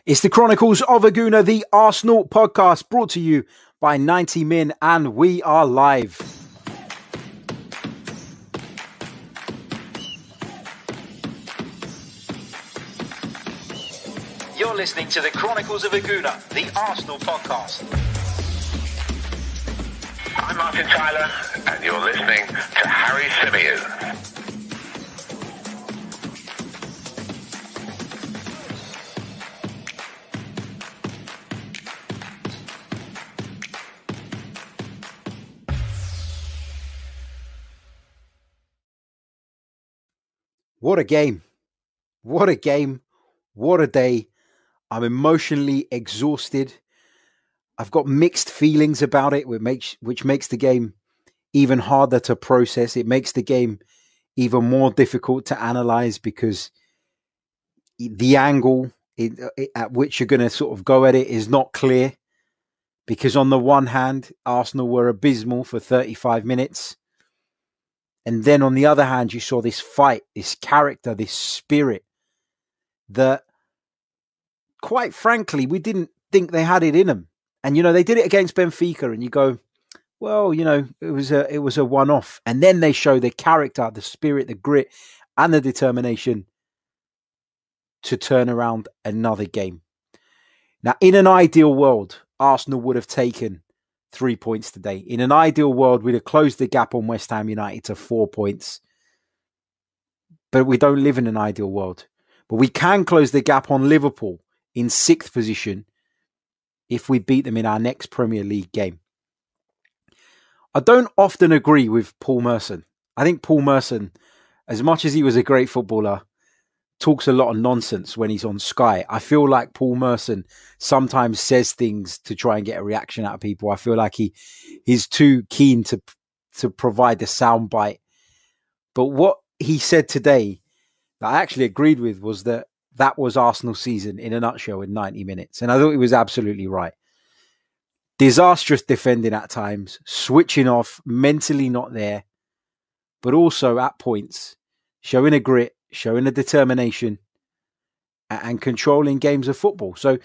It's the Chronicles of a Gooner, the Arsenal podcast, brought to you by 90 Min, and we are live. You're listening to the Chronicles of a Gooner, the Arsenal podcast. I'm Martin Tyler, and you're listening to Harry Symeou. What a game. What a game. What a day. I'm emotionally exhausted. I've got mixed feelings about it, which makes the game even harder to process. It makes the game even more difficult to analyze because the angle at which you're going to sort of go at it is not clear. Because on the one hand, Arsenal were abysmal for 35 minutes. And then on the other hand, you saw this fight, this character, this spirit that, quite frankly, we didn't think they had it in them. And, they did it against Benfica and you go, well, it was a one-off. And then they show the character, the spirit, the grit and the determination to turn around another game. Now, in an ideal world, Arsenal would have taken 3 points today. In an ideal world, we'd have closed the gap on West Ham United to 4 points. But we don't live in an ideal world. But we can close the gap on Liverpool in 6th position if we beat them in our next Premier League game. I don't often agree with Paul Merson. I think Paul Merson, as much as he was a great footballer, talks a lot of nonsense when he's on Sky. I feel like Paul Merson sometimes says things to try and get a reaction out of people. I feel like he's too keen to provide the soundbite. But what he said today that I actually agreed with was that was Arsenal's season in a nutshell in 90 minutes. And I thought he was absolutely right. Disastrous defending at times, switching off, mentally not there, but also at points, showing a grit, showing a determination and controlling games of football. So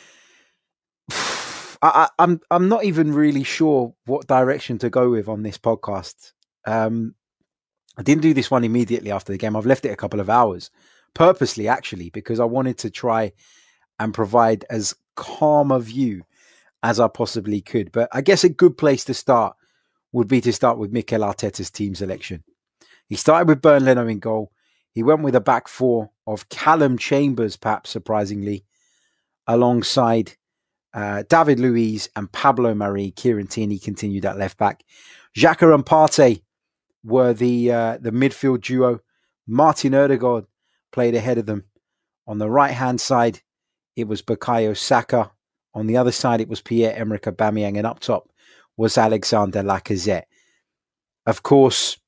I'm not even really sure what direction to go with on this podcast. I didn't do this one immediately after the game. I've left it a couple of hours purposely, actually, because I wanted to try and provide as calm a view as I possibly could. But I guess a good place to start would be to start with Mikel Arteta's team selection. He started with Bernd Leno in goal. He went with a back four of Callum Chambers, perhaps surprisingly, alongside David Luiz and Pablo Mari. Kieran Tierney continued at left back. Xhaka and Partey were the midfield duo. Martin Ødegaard played ahead of them. On the right-hand side, it was Bukayo Saka. On the other side, it was Pierre-Emerick Aubameyang. And up top was Alexander Lacazette. Of course,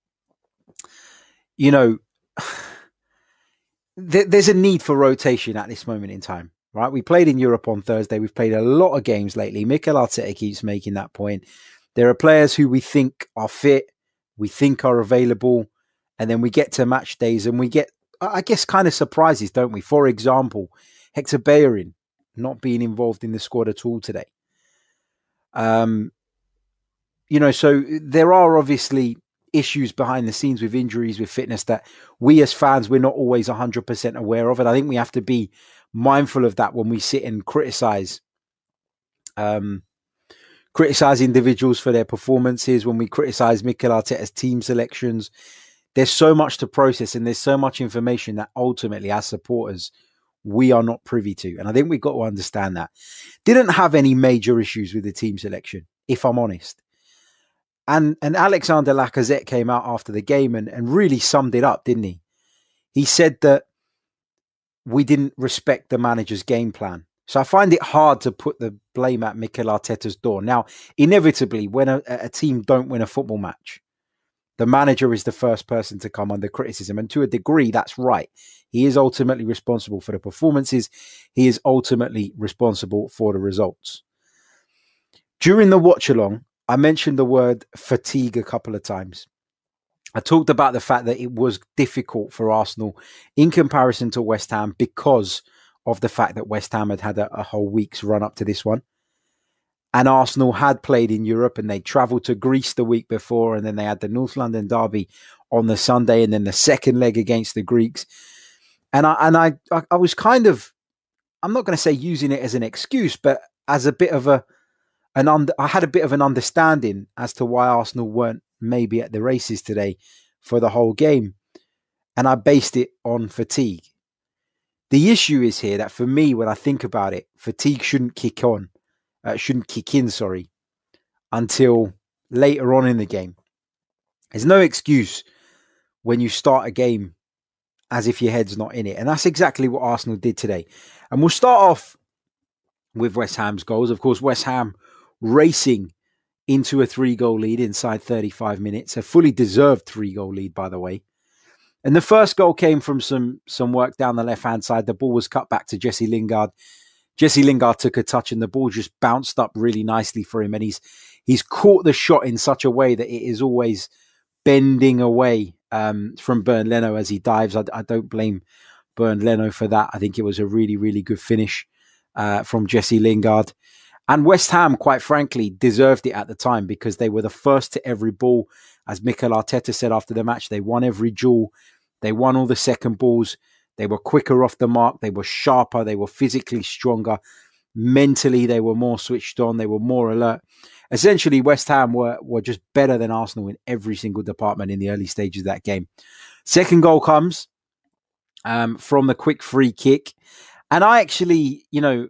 there's a need for rotation at this moment in time, right? We played in Europe on Thursday. We've played a lot of games lately. Mikel Arteta keeps making that point. There are players who we think are fit, we think are available, and then we get to match days and we get, I guess, kind of surprises, don't we? For example, Hector Bellerin not being involved in the squad at all today. So there are obviously issues behind the scenes with injuries, with fitness that we as fans, we're not always 100% aware of. And I think we have to be mindful of that when we sit and criticize individuals for their performances, when we criticize Mikel Arteta's team selections. There's so much to process and there's so much information that ultimately as supporters, we are not privy to. And I think we've got to understand that. Didn't have any major issues with the team selection, if I'm honest. And Alexander Lacazette came out after the game and really summed it up, didn't he? He said that we didn't respect the manager's game plan. So I find it hard to put the blame at Mikel Arteta's door. Now, inevitably, when a team don't win a football match, the manager is the first person to come under criticism. And to a degree, that's right. He is ultimately responsible for the performances. He is ultimately responsible for the results. During the watch-along, I mentioned the word fatigue a couple of times. I talked about the fact that it was difficult for Arsenal in comparison to West Ham because of the fact that West Ham had had a whole week's run up to this one. And Arsenal had played in Europe and they travelled to Greece the week before, and then they had the North London derby on the Sunday and then the second leg against the Greeks. And I was kind of, I'm not going to say using it as an excuse, but as a bit of I had a bit of an understanding as to why Arsenal weren't maybe at the races today for the whole game. And I based it on fatigue. The issue is here that for me, when I think about it, fatigue shouldn't kick in, until later on in the game. There's no excuse when you start a game as if your head's not in it. And that's exactly what Arsenal did today. And we'll start off with West Ham's goals. Of course, West Ham racing into a 3-goal lead inside 35 minutes. A fully deserved 3-goal lead, by the way. And the first goal came from some work down the left-hand side. The ball was cut back to Jesse Lingard. Jesse Lingard took a touch and the ball just bounced up really nicely for him. And he's caught the shot in such a way that it is always bending away from Bernd Leno as he dives. I don't blame Bernd Leno for that. I think it was a really, really good finish from Jesse Lingard. And West Ham, quite frankly, deserved it at the time because they were the first to every ball. As Mikel Arteta said after the match, they won every duel. They won all the second balls. They were quicker off the mark. They were sharper. They were physically stronger. Mentally, they were more switched on. They were more alert. Essentially, West Ham were just better than Arsenal in every single department in the early stages of that game. Second goal comes from the quick free kick. And I actually,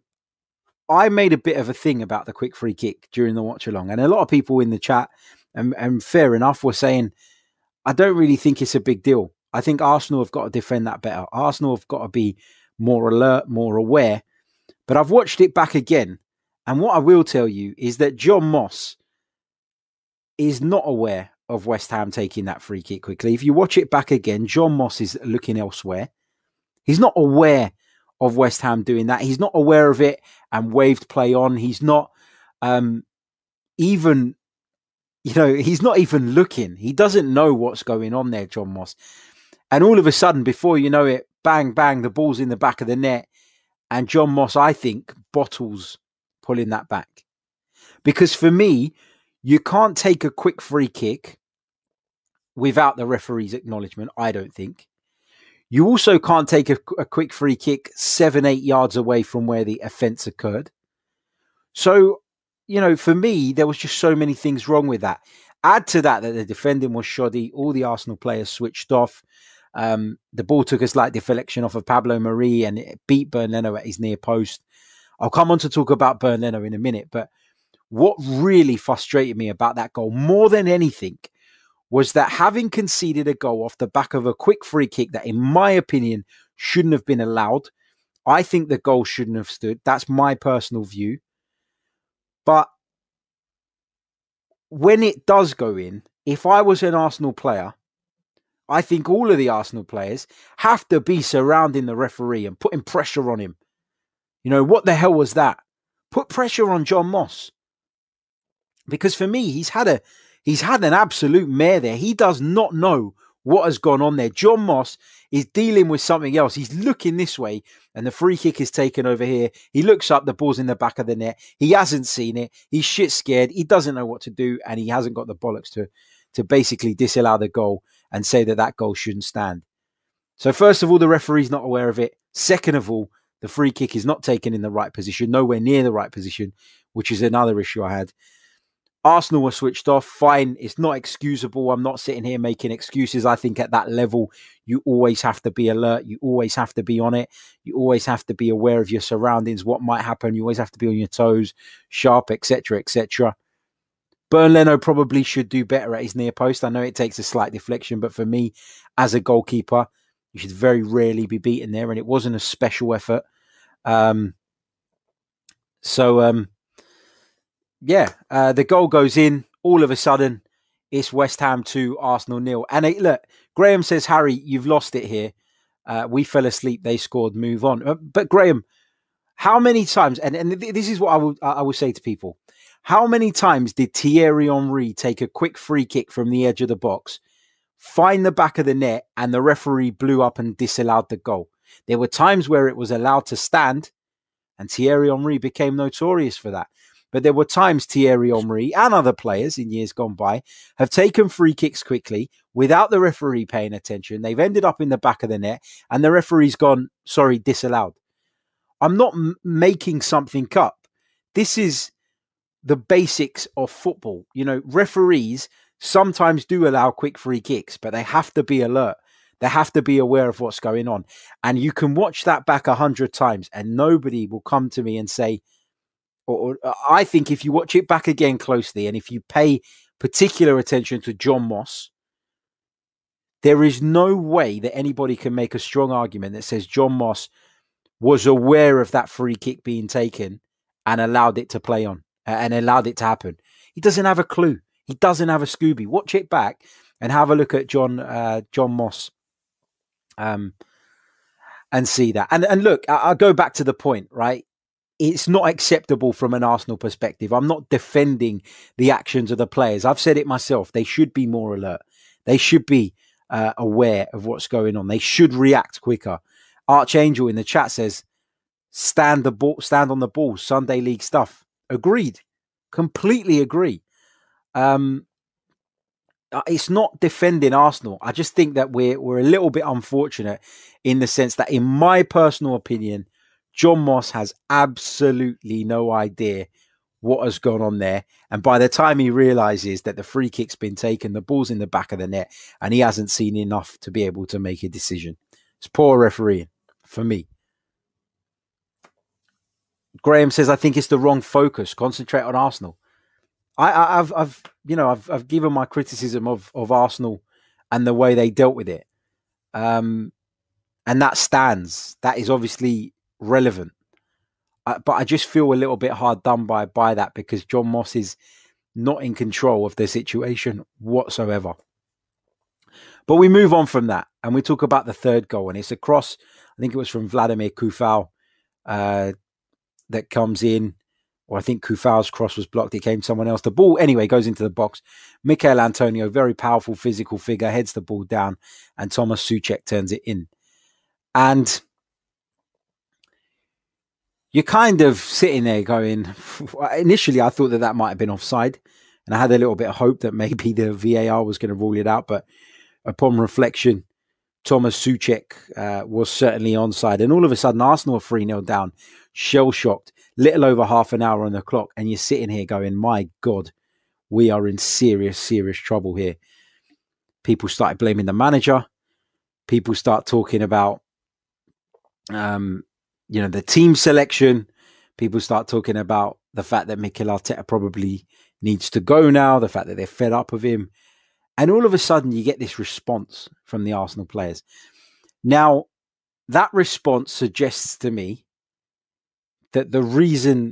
I made a bit of a thing about the quick free kick during the watch along. And a lot of people in the chat, and fair enough, were saying, I don't really think it's a big deal. I think Arsenal have got to defend that better. Arsenal have got to be more alert, more aware. But I've watched it back again. And what I will tell you is that John Moss is not aware of West Ham taking that free kick quickly. If you watch it back again, John Moss is looking elsewhere. He's not aware of West Ham doing that. He's not aware of it and waved play on. He's not even, he's not even looking. He doesn't know what's going on there, John Moss. And all of a sudden, before you know it, bang, bang, the ball's in the back of the net. And John Moss, I think, bottles pulling that back. Because for me, you can't take a quick free kick without the referee's acknowledgement, I don't think. You also can't take a quick free kick 7-8 yards away from where the offence occurred. So, for me, there was just so many things wrong with that. Add to that the defending was shoddy. All the Arsenal players switched off. The ball took a slight deflection off of Pablo Mari and it beat Bernd Leno at his near post. I'll come on to talk about Bernd Leno in a minute, but what really frustrated me about that goal more than anything was that having conceded a goal off the back of a quick free kick that, in my opinion, shouldn't have been allowed. I think the goal shouldn't have stood. That's my personal view. But when it does go in, if I was an Arsenal player, I think all of the Arsenal players have to be surrounding the referee and putting pressure on him. What the hell was that? Put pressure on John Moss. Because for me, he's had an absolute mare there. He does not know what has gone on there. John Moss is dealing with something else. He's looking this way and the free kick is taken over here. He looks up, the ball's in the back of the net. He hasn't seen it. He's shit scared. He doesn't know what to do and he hasn't got the bollocks to basically disallow the goal and say that goal shouldn't stand. So first of all, the referee's not aware of it. Second of all, the free kick is not taken in the right position, nowhere near the right position, which is another issue I had. Arsenal were switched off. Fine. It's not excusable. I'm not sitting here making excuses. I think at that level, you always have to be alert. You always have to be on it. You always have to be aware of your surroundings, what might happen. You always have to be on your toes, sharp, etc., etc. Bernd Leno probably should do better at his near post. I know it takes a slight deflection, but for me, as a goalkeeper, you should very rarely be beaten there, and it wasn't a special effort. The goal goes in. All of a sudden, it's West Ham 2, Arsenal 0. And look, Graham says, Harry, you've lost it here. We fell asleep. They scored. Move on. But Graham, how many times? And this is what I will say to people. How many times did Thierry Henry take a quick free kick from the edge of the box, find the back of the net, and the referee blew up and disallowed the goal? There were times where it was allowed to stand, and Thierry Henry became notorious for that. But there were times Thierry Henry and other players in years gone by have taken free kicks quickly without the referee paying attention. They've ended up in the back of the net and the referee's gone, sorry, disallowed. I'm not making something up. This is the basics of football. You know, referees sometimes do allow quick free kicks, but they have to be alert. They have to be aware of what's going on. And you can watch that back 100 times and nobody will come to me and say, or I think if you watch it back again closely and if you pay particular attention to John Moss, there is no way that anybody can make a strong argument that says John Moss was aware of that free kick being taken and allowed it to play on and allowed it to happen. He doesn't have a clue. He doesn't have a Scooby. Watch it back and have a look at John Moss and see that. And look, I'll go back to the point, right? It's not acceptable from an Arsenal perspective. I'm not defending the actions of the players. I've said it myself. They should be more alert. They should be aware of what's going on. They should react quicker. Archangel in the chat says, stand on the ball, Sunday League stuff. Agreed. Completely agree. It's not defending Arsenal. I just think that we're a little bit unfortunate in the sense that, in my personal opinion, John Moss has absolutely no idea what has gone on there. And by the time he realizes that the free kick's been taken, the ball's in the back of the net, and he hasn't seen enough to be able to make a decision. It's poor refereeing for me. Graham says, I think it's the wrong focus. Concentrate on Arsenal. I've given my criticism of Arsenal and the way they dealt with it. And that stands. That is obviously relevant. But I just feel a little bit hard done by that, because John Moss is not in control of the situation whatsoever. But we move on from that and we talk about the third goal, and it's a cross. I think it was from Vladimir Kufal that comes in, or I think Kufal's cross was blocked. It came someone else. The ball anyway goes into the box. Michail Antonio, very powerful physical figure, heads the ball down, and Thomas Souček turns it in. And you're kind of sitting there going, initially I thought that might have been offside, and I had a little bit of hope that maybe the VAR was going to rule it out. But upon reflection, Thomas Souček was certainly onside. And all of a sudden, Arsenal are 3-0 down, shell-shocked, little over half an hour on the clock. And you're sitting here going, my God, we are in serious, serious trouble here. People started blaming the manager. People start talking about the team selection. People start talking about the fact that Mikel Arteta probably needs to go now, the fact that they're fed up of him. And all of a sudden, you get this response from the Arsenal players. Now, that response suggests to me that the reason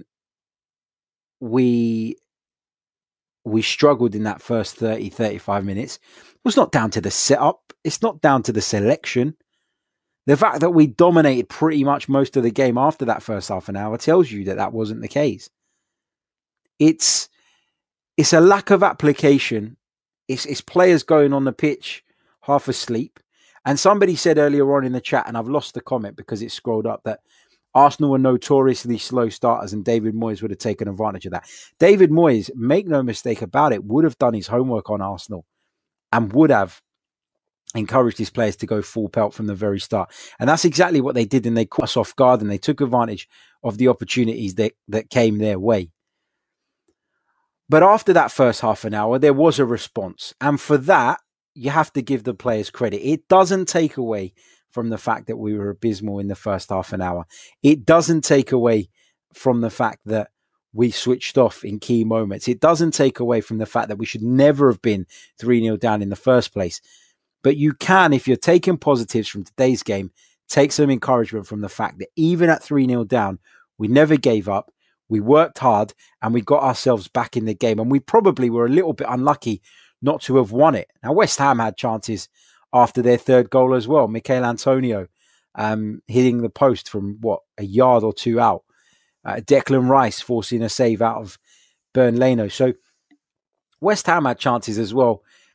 we struggled in that first 30, 35 minutes was not down to the setup. It's not down to the selection. The fact that we dominated pretty much most of the game after that first half an hour tells you that wasn't the case. It's a lack of application. It's players going on the pitch half asleep. And somebody said earlier on in the chat, and I've lost the comment because it scrolled up, that Arsenal were notoriously slow starters and David Moyes would have taken advantage of that. David Moyes, make no mistake about it, would have done his homework on Arsenal and would have encouraged his players to go full pelt from the very start. And that's exactly what they did, and they caught us off guard and they took advantage of the opportunities that came their way. But after that first half an hour, there was a response. And for that, you have to give the players credit. It doesn't take away from the fact that we were abysmal in the first half an hour. It doesn't take away from the fact that we switched off in key moments. It doesn't take away from the fact that we should never have been 3-0 down in the first place. But you can, if you're taking positives from today's game, take some encouragement from the fact that even at 3-0 down, we never gave up. We worked hard and we got ourselves back in the game. And we probably were a little bit unlucky not to have won it. Now, West Ham had chances after their third goal as well. Michail Antonio hitting the post from, a yard or two out. Declan Rice forcing a save out of Bernd Leno. So West Ham had chances as well.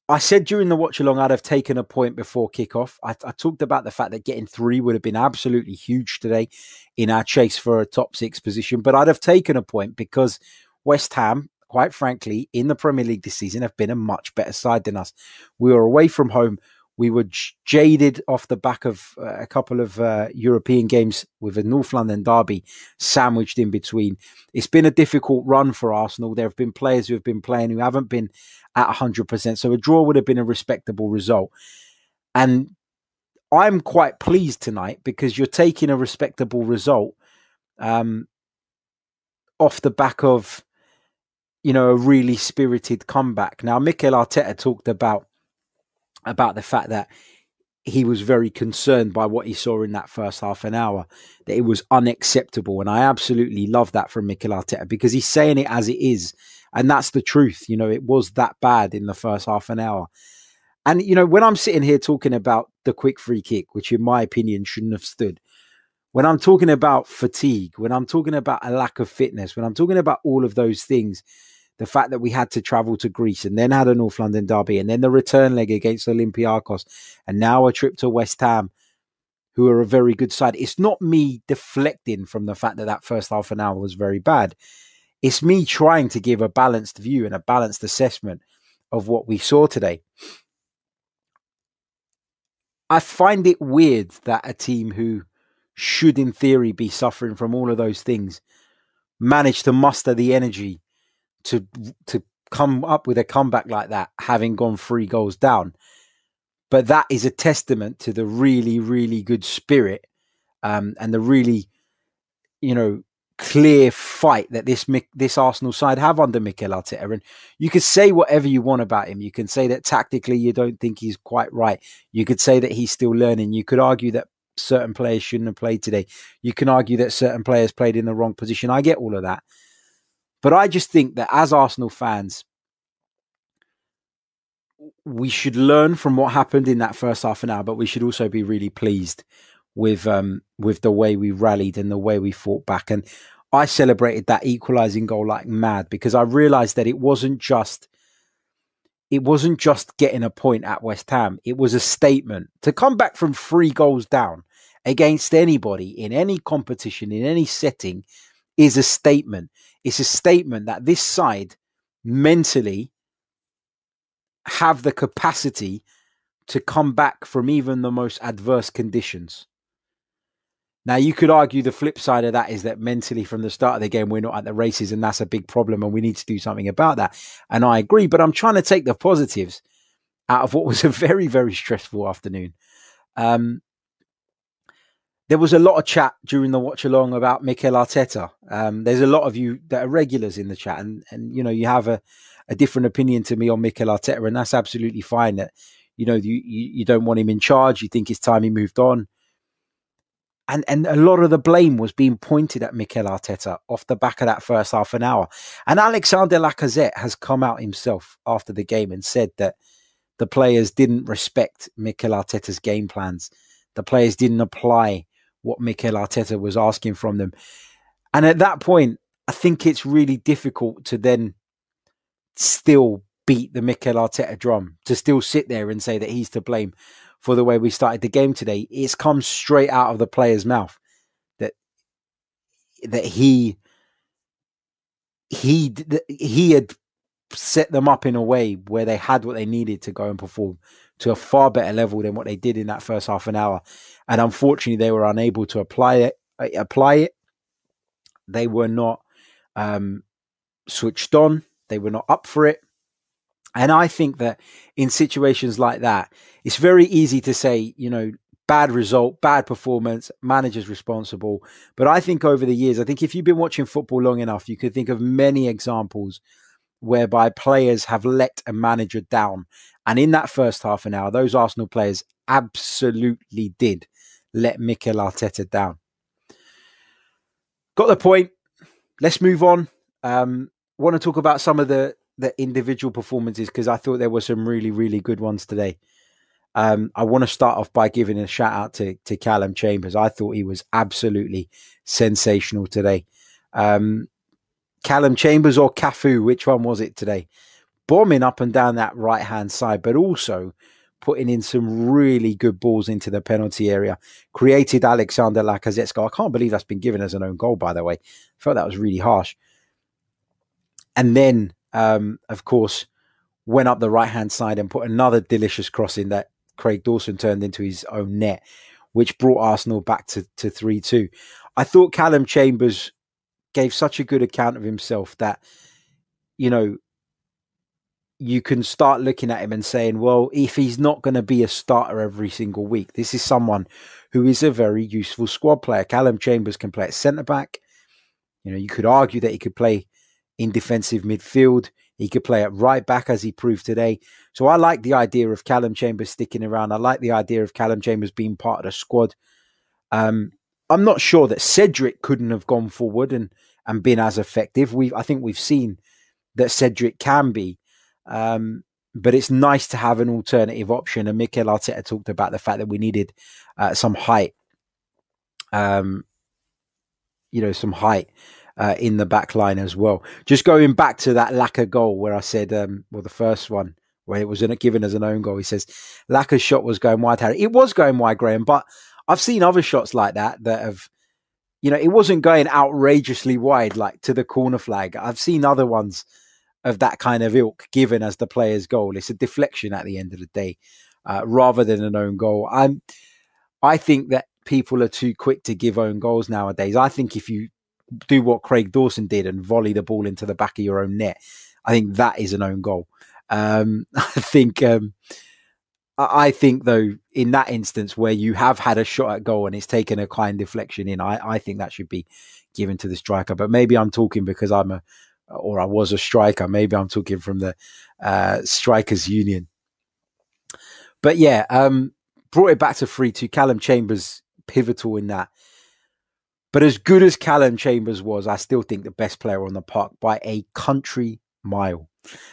I said during the watch along, I'd have taken a point before kickoff. I talked about the fact that getting 3 would have been absolutely huge today in our chase for a top 6 position. But I'd have taken a point because West Ham, quite frankly, in the Premier League this season, have been a much better side than us. We were away from home. We were jaded off the back of a couple of European games with a North London derby sandwiched in between. It's been a difficult run for Arsenal. There have been players who have been playing who haven't been at 100%. So a draw would have been a respectable result. And I'm quite pleased tonight because you're taking a respectable result off the back of, a really spirited comeback. Now, Mikel Arteta talked about the fact that he was very concerned by what he saw in that first half an hour, that it was unacceptable. And I absolutely love that from Mikel Arteta because he's saying it as it is. And that's the truth. It was that bad in the first half an hour. And, when I'm sitting here talking about the quick free kick, which in my opinion shouldn't have stood, when I'm talking about fatigue, when I'm talking about a lack of fitness, when I'm talking about all of those things, the fact that we had to travel to Greece and then had a North London derby and then the return leg against Olympiacos and now a trip to West Ham, who are a very good side. It's not me deflecting from the fact that that first half an hour was very bad. It's me trying to give a balanced view and a balanced assessment of what we saw today. I find it weird that a team who should in theory be suffering from all of those things managed to muster the energy to come up with a comeback like that, having gone 3 goals down. But that is a testament to the really, really good spirit and the really, clear fight that this Arsenal side have under Mikel Arteta. And you could say whatever you want about him. You can say that tactically you don't think he's quite right. You could say that he's still learning. You could argue that certain players shouldn't have played today. You can argue that certain players played in the wrong position. I get all of that. But I just think that as Arsenal fans, we should learn from what happened in that first half an hour, but we should also be really pleased with the way we rallied and the way we fought back. And I celebrated that equalising goal like mad because I realised that it wasn't just getting a point at West Ham. It was a statement. To come back from 3 goals down against anybody in any competition, in any setting, is a statement. It's a statement that this side mentally have the capacity to come back from even the most adverse conditions. Now, you could argue the flip side of that is that mentally from the start of the game, we're not at the races, and that's a big problem, and we need to do something about that. And I agree, but I'm trying to take the positives out of what was a very, very stressful afternoon. There was a lot of chat during the watch along about Mikel Arteta. There's a lot of you that are regulars in the chat, and you have a different opinion to me on Mikel Arteta, and that's absolutely fine. That you don't want him in charge. You think it's time he moved on. And a lot of the blame was being pointed at Mikel Arteta off the back of that first half an hour. And Alexander Lacazette has come out himself after the game and said that the players didn't respect Mikel Arteta's game plans. The players didn't apply what Mikel Arteta was asking from them. And at that point, I think it's really difficult to then still beat the Mikel Arteta drum, to still sit there and say that he's to blame for the way we started the game today. It's come straight out of the player's mouth that he had set them up in a way where they had what they needed to go and perform to a far better level than what they did in that first half an hour. And unfortunately, they were unable to apply it. They were not switched on. They were not up for it. And I think that in situations like that, it's very easy to say, bad result, bad performance, manager's responsible. But I think over the years, I think if you've been watching football long enough, you could think of many examples whereby players have let a manager down. And in that first half an hour, those Arsenal players absolutely did let Mikel Arteta down. Got the point. Let's move on. Want to talk about some of the individual performances because I thought there were some really, really good ones today. I want to start off by giving a shout out to Callum Chambers. I thought he was absolutely sensational today. Callum Chambers or Cafu, which one was it today? bombing up and down that right-hand side, but also putting in some really good balls into the penalty area, created Alexander Lacazette's goal. I can't believe that's been given as an own goal, by the way. I felt that was really harsh. And then, of course, went up the right-hand side and put another delicious cross in that Craig Dawson turned into his own net, which brought Arsenal back to 3-2. I thought Callum Chambers gave such a good account of himself that, you know, you can start looking at him and saying, well, if he's not going to be a starter every single week, this is someone who is a very useful squad player. Callum Chambers can play at centre-back. You know, you could argue that he could play in defensive midfield. He could play at right back, as he proved today. So I like the idea of Callum Chambers sticking around. I like the idea of Callum Chambers being part of the squad. I'm not sure that Cedric couldn't have gone forward and been as effective. I think we've seen that Cedric can be. But it's nice to have an alternative option. And Mikel Arteta talked about the fact that we needed some height. Some height in the back line as well. Just going back to that Laka goal where I said, the first one where it was given as an own goal, he says, Laka's shot was going wide, Harry. It was going wide, Graham, but I've seen other shots like that have, it wasn't going outrageously wide, like to the corner flag. I've seen other ones of that kind of ilk given as the player's goal. It's a deflection at the end of the day, rather than an own goal. I think that people are too quick to give own goals nowadays. I think if you do what Craig Dawson did and volley the ball into the back of your own net, I think that is an own goal. I think though, in that instance where you have had a shot at goal and it's taken a kind deflection in, I think that should be given to the striker. But maybe I'm talking because I was a striker. Maybe I'm talking from the Strikers Union. But yeah, brought it back to 3-2. Callum Chambers pivotal in that. But as good as Callum Chambers was, I still think the best player on the park by a country mile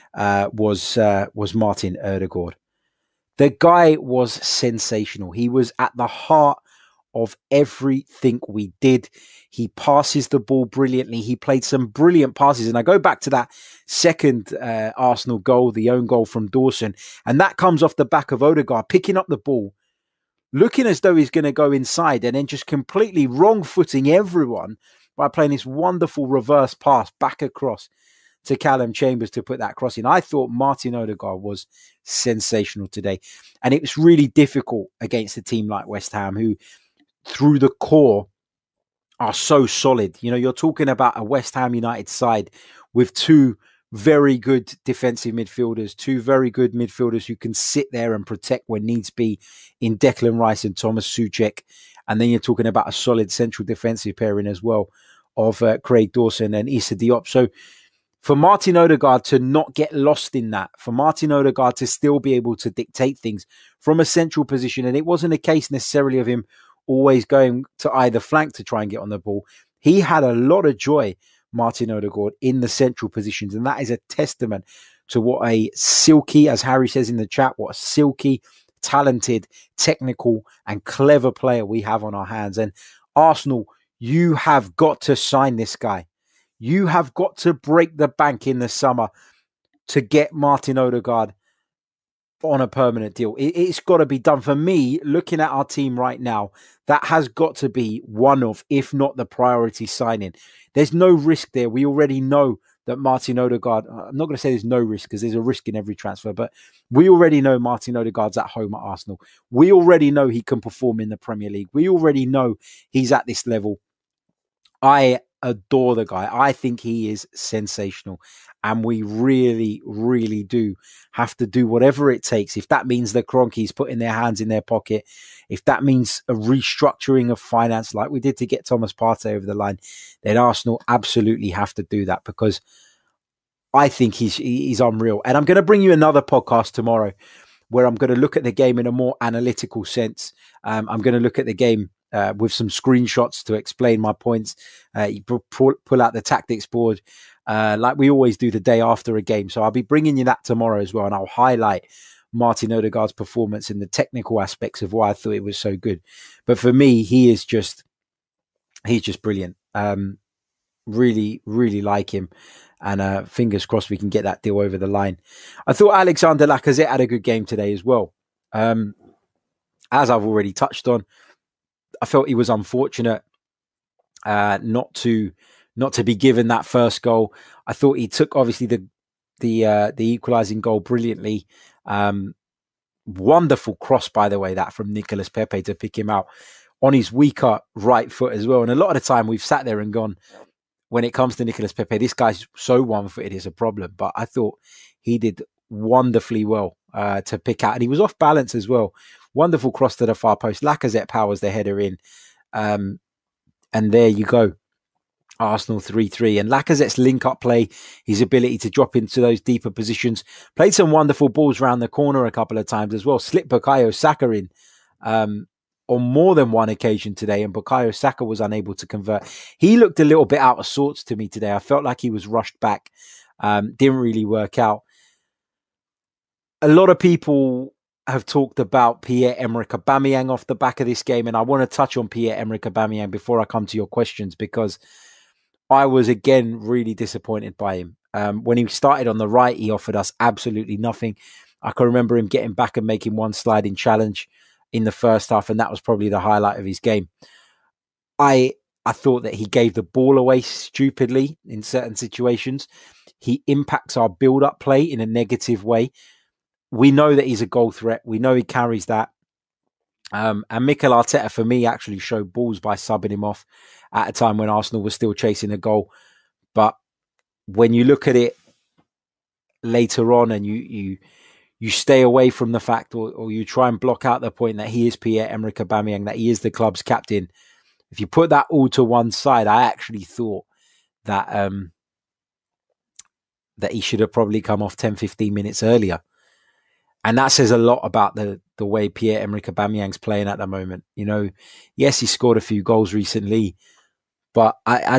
was Martin Ødegaard. The guy was sensational. He was at the heart of everything we did. He passes the ball brilliantly. He played some brilliant passes. And I go back to that second Arsenal goal, the own goal from Dawson. And that comes off the back of Ødegaard picking up the ball, looking as though he's going to go inside and then just completely wrong-footing everyone by playing this wonderful reverse pass back across to Callum Chambers to put that cross in. I thought Martin Ødegaard was sensational today. And it was really difficult against a team like West Ham, who through the core are so solid. You're talking about a West Ham United side with two very good defensive midfielders, two very good midfielders who can sit there and protect when needs be in Declan Rice and Thomas Souček. And then you're talking about a solid central defensive pairing as well of Craig Dawson and Issa Diop. So for Martin Ødegaard to not get lost in that, for Martin Ødegaard to still be able to dictate things from a central position, and it wasn't a case necessarily of him always going to either flank to try and get on the ball. He had a lot of joy, Martin Ødegaard, in the central positions. And that is a testament to what a silky, as Harry says in the chat, what a silky, talented, technical and clever player we have on our hands. And Arsenal, you have got to sign this guy. You have got to break the bank in the summer to get Martin Ødegaard on a permanent deal. It's got to be done. For me, looking at our team right now, that has got to be one of, if not the priority signing. There's no risk there. We already know that Martin Ødegaard, I'm not going to say there's no risk because there's a risk in every transfer, but we already know Martin Ødegaard's at home at Arsenal. We already know he can perform in the Premier League. We already know he's at this level. I adore the guy. I think he is sensational. And we really, really do have to do whatever it takes. If that means the Kroenkes putting their hands in their pocket, if that means a restructuring of finance like we did to get Thomas Partey over the line, then Arsenal absolutely have to do that, because I think he's unreal. And I'm going to bring you another podcast tomorrow where I'm going to look at the game in a more analytical sense. I'm going to look at the game with some screenshots to explain my points. You pull out the tactics board like we always do the day after a game. So I'll be bringing you that tomorrow as well. And I'll highlight Martin Ødegaard's performance and the technical aspects of why I thought it was so good. But for me, he's just brilliant. Really, really like him. And fingers crossed we can get that deal over the line. I thought Alexander Lacazette had a good game today as well. As I've already touched on, I felt he was unfortunate not to be given that first goal. I thought he took obviously the equalising goal brilliantly. Wonderful cross, by the way, that from Nicolas Pepe to pick him out on his weaker right foot as well. And a lot of the time we've sat there and gone, when it comes to Nicolas Pepe, this guy's so one-footed is a problem. But I thought he did wonderfully well to pick out. And he was off balance as well. Wonderful cross to the far post. Lacazette powers the header in. And there you go. Arsenal 3-3. And Lacazette's link-up play, his ability to drop into those deeper positions, played some wonderful balls around the corner a couple of times as well. Slipped Bukayo Saka in on more than one occasion today, and Bukayo Saka was unable to convert. He looked a little bit out of sorts to me today. I felt like he was rushed back. Didn't really work out. A lot of people have talked about Pierre-Emerick Aubameyang off the back of this game, and I want to touch on Pierre-Emerick Aubameyang before I come to your questions, because I was again really disappointed by him. When he started on the right, he offered us absolutely nothing. I can remember him getting back and making one sliding challenge in the first half, and that was probably the highlight of his game. I thought that he gave the ball away stupidly in certain situations. He impacts our build-up play in a negative way. We know that he's a goal threat. We know he carries that. And Mikel Arteta, for me, actually showed balls by subbing him off at a time when Arsenal was still chasing a goal. But when you look at it later on and you stay away from the fact, or you try and block out the point that he is Pierre-Emerick Aubameyang, that he is the club's captain, if you put that all to one side, I actually thought that that he should have probably come off 10, 15 minutes earlier. And that says a lot about the way Pierre-Emerick Aubameyang's playing at the moment. You know, yes, he scored a few goals recently, but I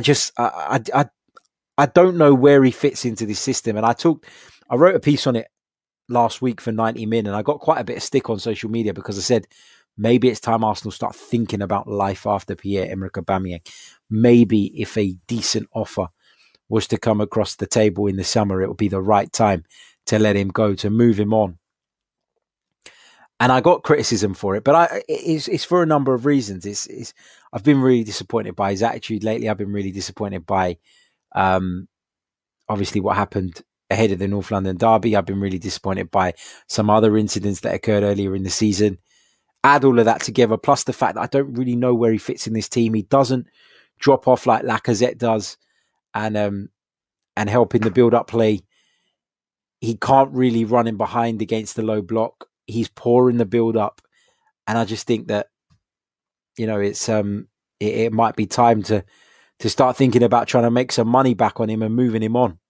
don't know where he fits into this system. And I wrote a piece on it last week for 90 Min, and I got quite a bit of stick on social media because I said, maybe it's time Arsenal start thinking about life after Pierre-Emerick Aubameyang. Maybe if a decent offer was to come across the table in the summer, it would be the right time to let him go, to move him on. And I got criticism for it, but it's for a number of reasons. I've been really disappointed by his attitude lately. I've been really disappointed by, obviously, what happened ahead of the North London derby. I've been really disappointed by some other incidents that occurred earlier in the season. Add all of that together, plus the fact that I don't really know where he fits in this team. He doesn't drop off like Lacazette does, and help in the build-up play. He can't really run in behind against the low block. He's poor in the build-up, and I just think that, you know, it's it might be time to start thinking about trying to make some money back on him and moving him on.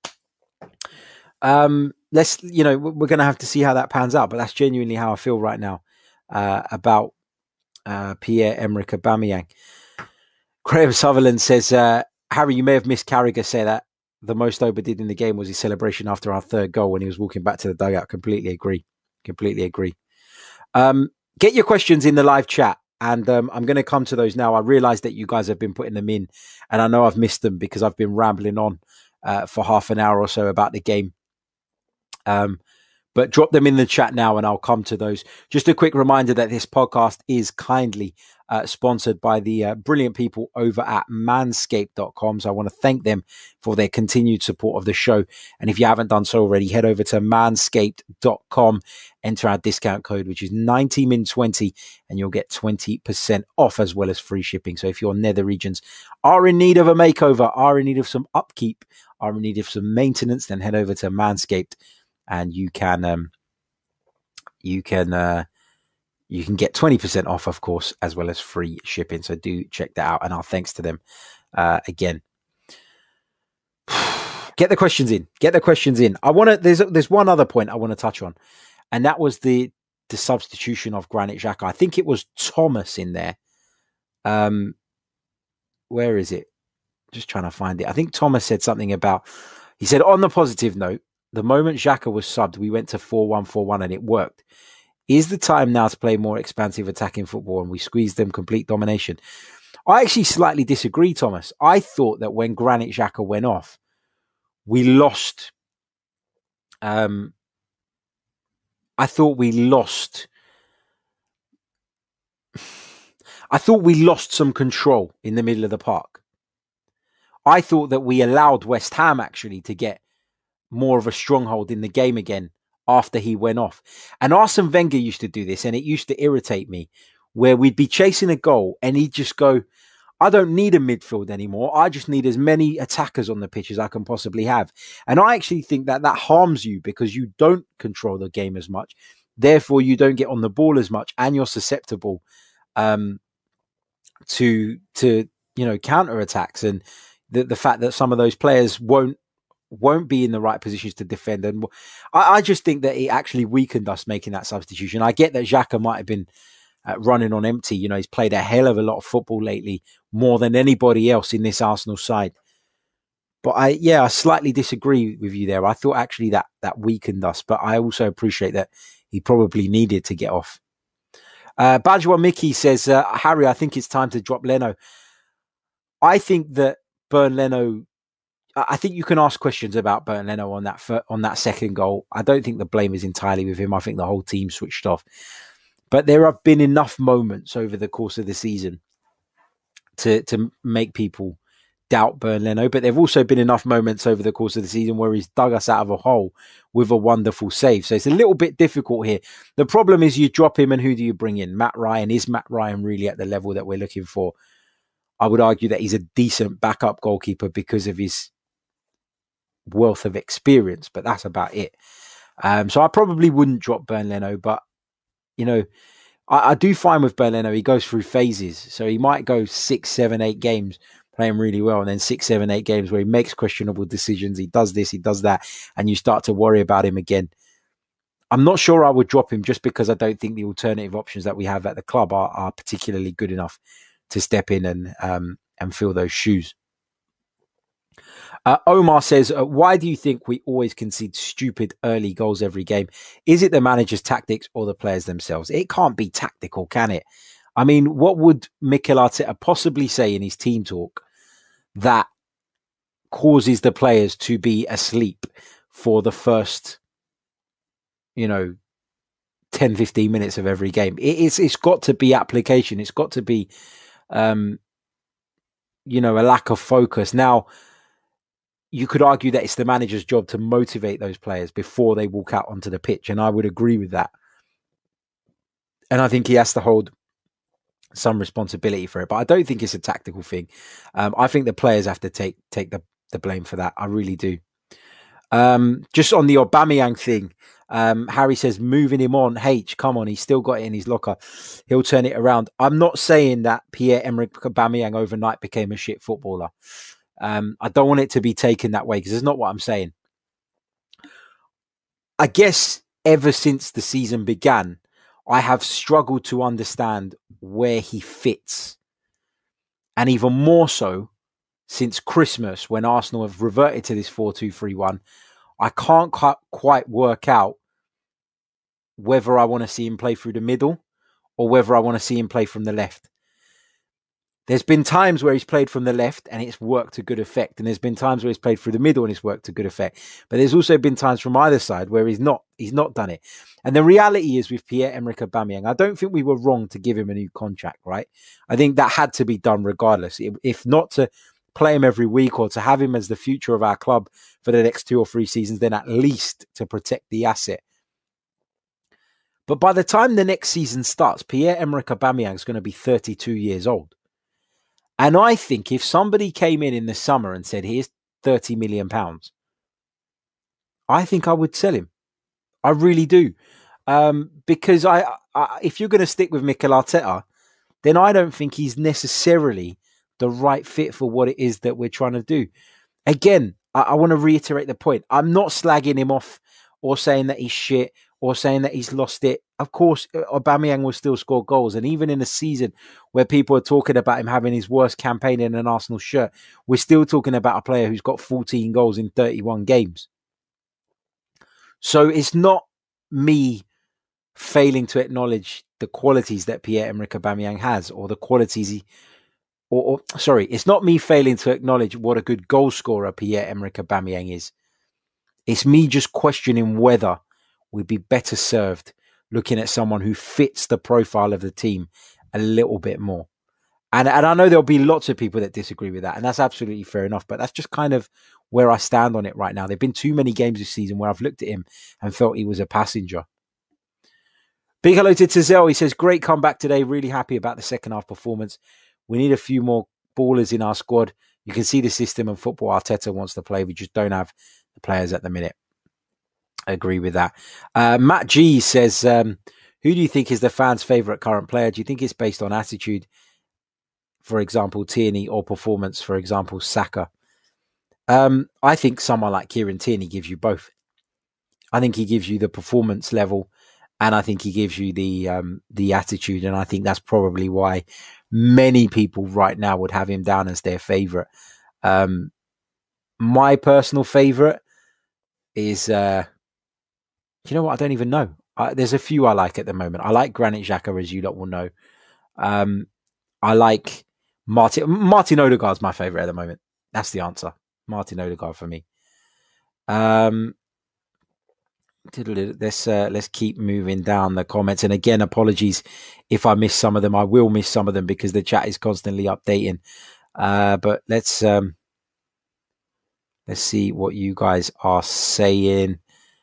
We're going to have to see how that pans out, but that's genuinely how I feel right now about Pierre-Emerick Aubameyang. Graham Sutherland says, Harry, you may have missed Carragher say that the most Oba did in the game was his celebration after our third goal when he was walking back to the dugout. Completely agree. Get your questions in the live chat, and I'm going to come to those now. I realise that you guys have been putting them in, and I know I've missed them because I've been rambling on for half an hour or so about the game. But drop them in the chat now and I'll come to those. Just a quick reminder that this podcast is kindly sponsored by the brilliant people over at manscaped.com. So I want to thank them for their continued support of the show. And if you haven't done so already, head over to manscaped.com, enter our discount code, which is 90min20, and you'll get 20% off as well as free shipping. So if your nether regions are in need of a makeover, are in need of some upkeep, are in need of some maintenance, then head over to Manscaped. And you can get 20% off, of course, as well as free shipping. So do check that out, and our thanks to them again. Get the questions in. There's one other point I want to touch on, and that was the substitution of Granit Xhaka. I think it was Thomas in there. Where is it? Just trying to find it. I think Thomas said something about. He said, on the positive note, the moment Xhaka was subbed, we went to 4-1-4-1 and it worked. Is the time now to play more expansive attacking football and we squeeze them complete domination? I actually slightly disagree, Thomas. I thought that when Granit Xhaka went off, we lost. I thought we lost. I thought we lost some control in the middle of the park. I thought that we allowed West Ham actually to get more of a stronghold in the game again after he went off. And Arsene Wenger used to do this, and it used to irritate me, where we'd be chasing a goal and he'd just go, I don't need a midfield anymore. I just need as many attackers on the pitch as I can possibly have. And I actually think that that harms you because you don't control the game as much. Therefore, you don't get on the ball as much, and you're susceptible to counter attacks, and the fact that some of those players won't be in the right positions to defend. And I just think that it actually weakened us making that substitution. I get that Xhaka might have been running on empty. You know, he's played a hell of a lot of football lately, more than anybody else in this Arsenal side. But I slightly disagree with you there. I thought actually that weakened us, but I also appreciate that he probably needed to get off. Bajwa Mickey says, Harry, I think it's time to drop Leno. I think that Bernd Leno, I think you can ask questions about Bernd Leno on that second goal. I don't think the blame is entirely with him. I think the whole team switched off. But there have been enough moments over the course of the season to make people doubt Bernd Leno. But there have also been enough moments over the course of the season where he's dug us out of a hole with a wonderful save. So it's a little bit difficult here. The problem is you drop him and who do you bring in? Matt Ryan. Is Matt Ryan really at the level that we're looking for? I would argue that he's a decent backup goalkeeper because of his wealth of experience, but that's about it. So I probably wouldn't drop Bernd Leno, but you know, I do find with Bernd Leno, he goes through phases. So he might go 6, 7, 8 games playing really well, and then 6, 7, 8 games where he makes questionable decisions. He does this, he does that, and you start to worry about him again. I'm not sure I would drop him just because I don't think the alternative options that we have at the club are particularly good enough to step in and fill those shoes. Omar says, why do you think we always concede stupid early goals every game? Is it the manager's tactics or the players themselves? It can't be tactical, can it? I mean, what would Mikel Arteta possibly say in his team talk that causes the players to be asleep for the first, 10, 15 minutes of every game? It's got to be application. It's got to be, a lack of focus. Now, you could argue that it's the manager's job to motivate those players before they walk out onto the pitch. And I would agree with that. And I think he has to hold some responsibility for it. But I don't think it's a tactical thing. I think the players have to take the blame for that. I really do. Just on the Aubameyang thing, Harry says, moving him on. Come on, he's still got it in his locker. He'll turn it around. I'm not saying that Pierre-Emerick Aubameyang overnight became a shit footballer. I don't want it to be taken that way because it's not what I'm saying. I guess ever since the season began, I have struggled to understand where he fits. And even more so since Christmas, when Arsenal have reverted to this 4-2-3-1, I can't quite work out whether I want to see him play through the middle or whether I want to see him play from the left. There's been times where he's played from the left and it's worked to good effect. And there's been times where he's played through the middle and it's worked to good effect. But there's also been times from either side where he's not done it. And the reality is with Pierre-Emerick Aubameyang, I don't think we were wrong to give him a new contract, right? I think that had to be done regardless. If not to play him every week or to have him as the future of our club for the next 2 or 3 seasons, then at least to protect the asset. But by the time the next season starts, Pierre-Emerick Aubameyang is going to be 32 years old. And I think if somebody came in the summer and said, here's £30 million, I think I would sell him. I really do. Because if you're going to stick with Mikel Arteta, then I don't think he's necessarily the right fit for what it is that we're trying to do. Again, I want to reiterate the point. I'm not slagging him off or saying that he's shit or saying that he's lost it. Of course, Aubameyang will still score goals. And even in a season where people are talking about him having his worst campaign in an Arsenal shirt, we're still talking about a player who's got 14 goals in 31 games. So it's not me failing to acknowledge the qualities that Pierre-Emerick Aubameyang has or the qualities sorry, it's not me failing to acknowledge what a good goal scorer Pierre-Emerick Aubameyang is. It's me just questioning whether we'd be better served looking at someone who fits the profile of the team a little bit more. And I know there'll be lots of people that disagree with that, and that's absolutely fair enough. But that's just kind of where I stand on it right now. There've been too many games this season where I've looked at him and felt he was a passenger. Big hello to Tizel. He says, great comeback today. Really happy about the second half performance. We need a few more ballers in our squad. You can see the system and football Arteta wants to play. We just don't have the players at the minute. I agree with that. Matt G says, who do you think is the fans' favourite current player? Do you think it's based on attitude, for example, Tierney, or performance, for example, Saka? I think someone like Kieran Tierney gives you both. I think he gives you the performance level, and I think he gives you the attitude, and I think that's probably why many people right now would have him down as their favourite. My personal favourite is, you know what? I don't even know. There's a few I like at the moment. I like Granit Xhaka, as you lot will know. I like Martin Odegaard's my favourite at the moment. That's the answer. Martin Odegaard for me. Let's keep moving down the comments. And again, apologies if I miss some of them. I will miss some of them because the chat is constantly updating. But let's see what you guys are saying.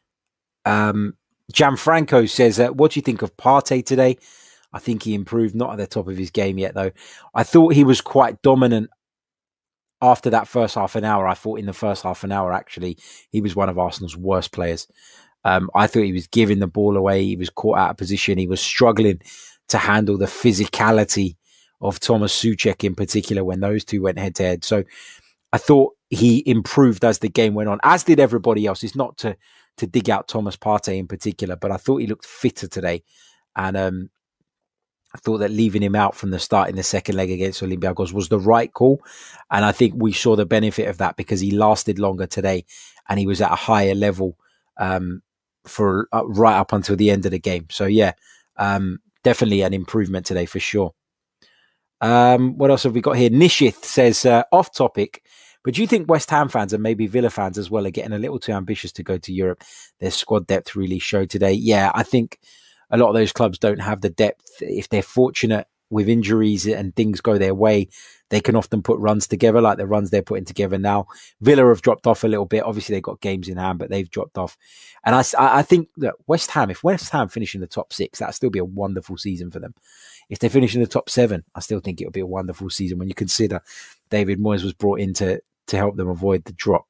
Gianfranco says, what do you think of Partey today? I think he improved, not at the top of his game yet, though. I thought he was quite dominant after that first half an hour. I thought in the first half an hour, actually, he was one of Arsenal's worst players. I thought he was giving the ball away. He was caught out of position. He was struggling to handle the physicality of Thomas Souček in particular when those two went head to head. So I thought he improved as the game went on, as did everybody else. It's not to dig out Thomas Partey in particular, but I thought he looked fitter today. And I thought that leaving him out from the start in the second leg against Olympiacos was the right call. And I think we saw the benefit of that because he lasted longer today and he was at a higher level for right up until the end of the game. So yeah, definitely an improvement today for sure. What else have we got here? Nishith says, off topic, but do you think West Ham fans and maybe Villa fans as well are getting a little too ambitious to go to Europe? Their squad depth really showed today. Yeah, I think a lot of those clubs don't have the depth. If they're fortunate with injuries and things go their way, they can often put runs together like the runs they're putting together now. Villa have dropped off a little bit. Obviously, they've got games in hand, but they've dropped off. And I think that if West Ham finish in the top 6, that'll still be a wonderful season for them. If they finish in the top 7, I still think it'll be a wonderful season when you consider David Moyes was brought in to help them avoid the drop.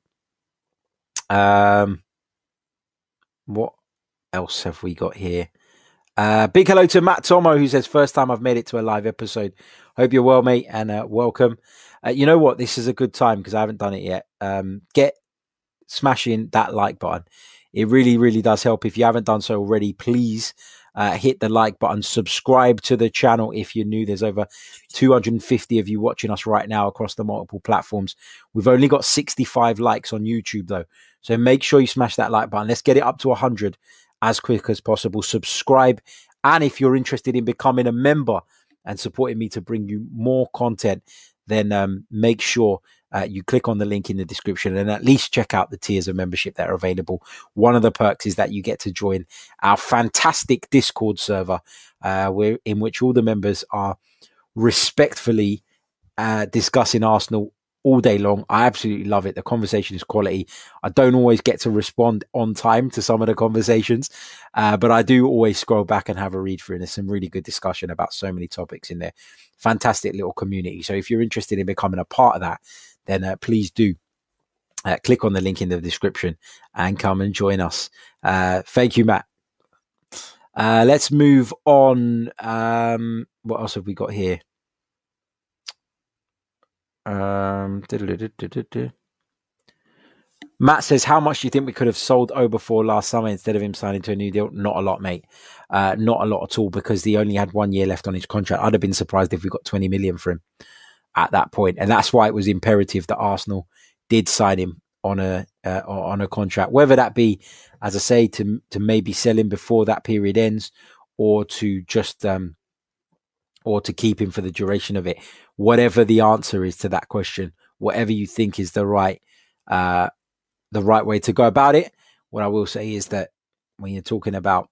What else have we got here? Big hello to Matt Tomo, who says, first time I've made it to a live episode. Hope you're well, mate, and welcome. You know what? This is a good time because I haven't done it yet. Get smashing that like button. It really, really does help. If you haven't done so already, please hit the like button. Subscribe to the channel if you're new. There's over 250 of you watching us right now across the multiple platforms. We've only got 65 likes on YouTube, though. So make sure you smash that like button. Let's get it up to 100 as quick as possible. Subscribe. And if you're interested in becoming a member and supporting me to bring you more content, then make sure you click on the link in the description and at least check out the tiers of membership that are available. One of the perks is that you get to join our fantastic Discord server, in which all the members are respectfully discussing Arsenal all day long. I absolutely love it. The conversation is quality. I don't always get to respond on time to some of the conversations, but I do always scroll back and have a read through, and there's some really good discussion about so many topics in there. Fantastic little community. So if you're interested in becoming a part of that, then please do click on the link in the description and come and join us. Thank you, Matt. Let's move on. What else have we got here? Matt says, how much do you think we could have sold Oba for last summer instead of him signing to a new deal? Not a lot, mate. Not a lot at all, because he only had 1 year left on his contract. I'd have been surprised if we got 20 million for him at that point. And that's why it was imperative that Arsenal did sign him on a contract, whether that be, as I say, to maybe sell him before that period ends, or to just or to keep him for the duration of it. Whatever the answer is to that question, whatever you think is the right way to go about it. What I will say is that when you're talking about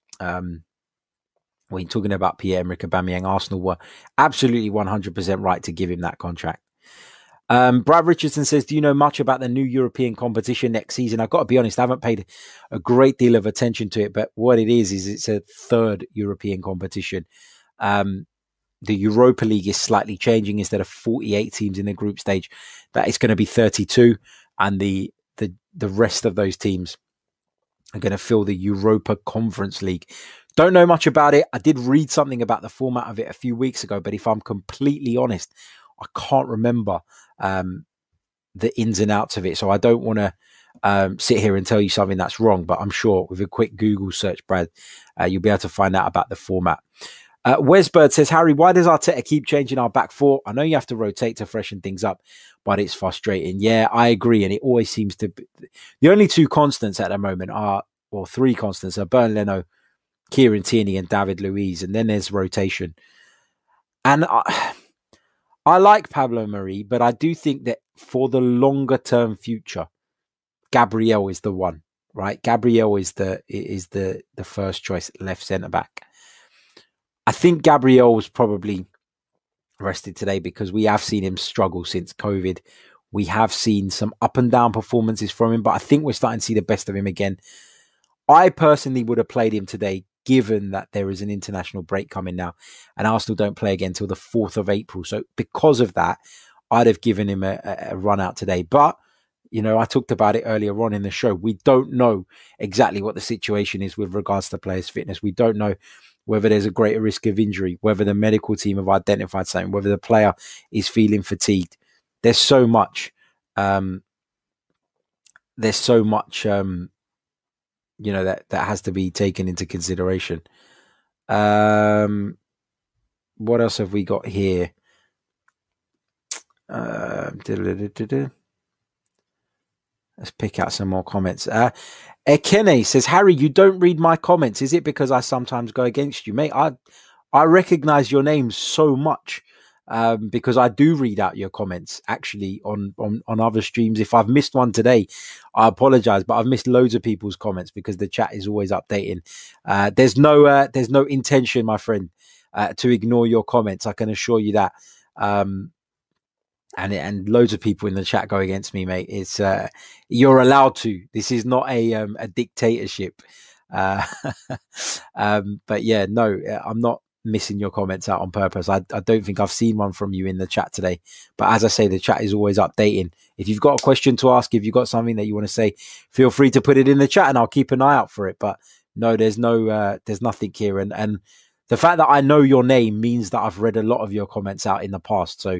Pierre-Emerick Aubameyang, Arsenal were absolutely 100% right to give him that contract. Brad Richardson says, do you know much about the new European competition next season? I've got to be honest, I haven't paid a great deal of attention to it, but what it is it's a third European competition. The Europa League is slightly changing. Instead of 48 teams in the group stage, that is going to be 32, and the rest of those teams are going to fill the Europa Conference League. Don't know much about it. I did read something about the format of it a few weeks ago, but if I'm completely honest, I can't remember the ins and outs of it. So I don't want to sit here and tell you something that's wrong, but I'm sure with a quick Google search, Brad, you'll be able to find out about the format. Wesbird says, Harry, why does Arteta keep changing our back four? I know you have to rotate to freshen things up, but it's frustrating. Yeah, I agree. And it always seems to be the only two constants at the moment three constants are Bernd Leno, Kieran Tierney and David Luiz. And then there's rotation. And I like Pablo Mari, but I do think that for the longer term future, Gabriel is the one, right? Gabriel is the first choice left centre back. I think Gabriel was probably rested today because we have seen him struggle since COVID. We have seen some up and down performances from him, but I think we're starting to see the best of him again. I personally would have played him today, given that there is an international break coming now, and Arsenal don't play again until the 4th of April. So because of that, I'd have given him a run out today. But, I talked about it earlier on in the show. We don't know exactly what the situation is with regards to players' fitness. We don't know whether there's a greater risk of injury, whether the medical team have identified something, whether the player is feeling fatigued. There's so much, that has to be taken into consideration. What else have we got here? Let's pick out some more comments. Ekene says, Harry, you don't read my comments. Is it because I sometimes go against you? Mate, I recognize your name so much because I do read out your comments actually on other streams. If I've missed one today, I apologize, but I've missed loads of people's comments because the chat is always updating. There's no intention, my friend, to ignore your comments. I can assure you that. And loads of people in the chat go against me, mate. It's you're allowed to. This is not a dictatorship. But yeah, no, I'm not missing your comments out on purpose. I don't think I've seen one from you in the chat today. But as I say, the chat is always updating. If you've got a question to ask, if you've got something that you want to say, feel free to put it in the chat, and I'll keep an eye out for it. But no, there's nothing here, and the fact that I know your name means that I've read a lot of your comments out in the past. So.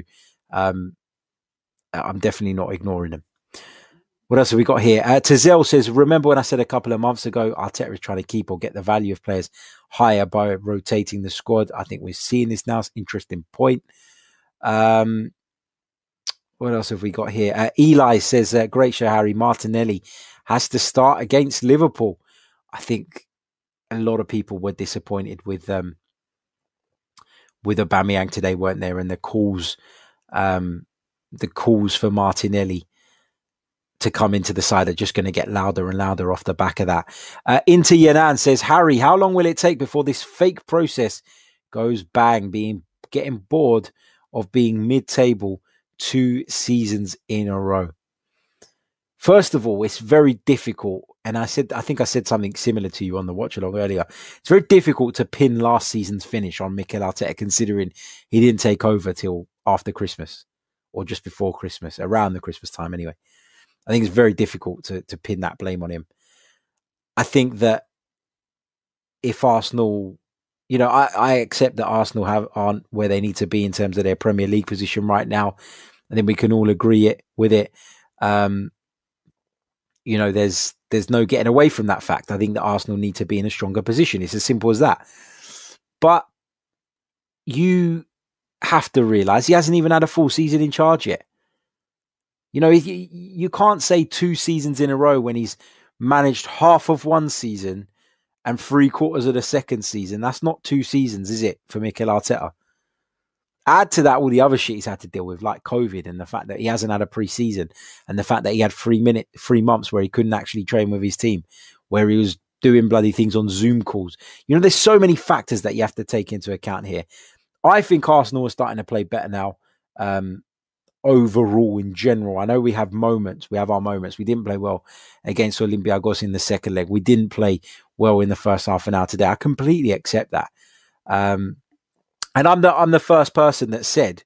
I'm definitely not ignoring them. What else have we got here? Tazelle says, remember when I said a couple of months ago, Arteta is trying to keep or get the value of players higher by rotating the squad. I think we're seeing this now. It's an interesting point. What else have we got here? Eli says, great show, Harry. Martinelli has to start against Liverpool. I think a lot of people were disappointed with Aubameyang today, weren't there? And the calls for Martinelli to come into the side are just going to get louder and louder off the back of that. Inter Yanan says, Harry, how long will it take before this fake process goes bang, getting bored of being mid-table 2 seasons in a row? First of all, it's very difficult. And I think I said something similar to you on the watch along earlier. It's very difficult to pin last season's finish on Mikel Arteta, considering he didn't take over till after Christmas. Or just before Christmas, around the Christmas time anyway. I think it's very difficult to pin that blame on him. I think that if Arsenal, I accept that Arsenal aren't where they need to be in terms of their Premier League position right now. I think we can all agree with it. There's no getting away from that fact. I think that Arsenal need to be in a stronger position. It's as simple as that. But you have to realise he hasn't even had a full season in charge yet. You can't say 2 seasons in a row when he's managed half of one season and 3/4 of the second season. That's not 2 seasons, is it, for Mikel Arteta? Add to that all the other shit he's had to deal with, like COVID and the fact that he hasn't had a pre-season and the fact that he had 3 months where he couldn't actually train with his team, where he was doing bloody things on Zoom calls. There's so many factors that you have to take into account here. I think Arsenal are starting to play better now. Overall, in general, I know we have moments. We have our moments. We didn't play well against Olympiacos in the second leg. We didn't play well in the first half an hour today. I completely accept that. And I'm the first person that said,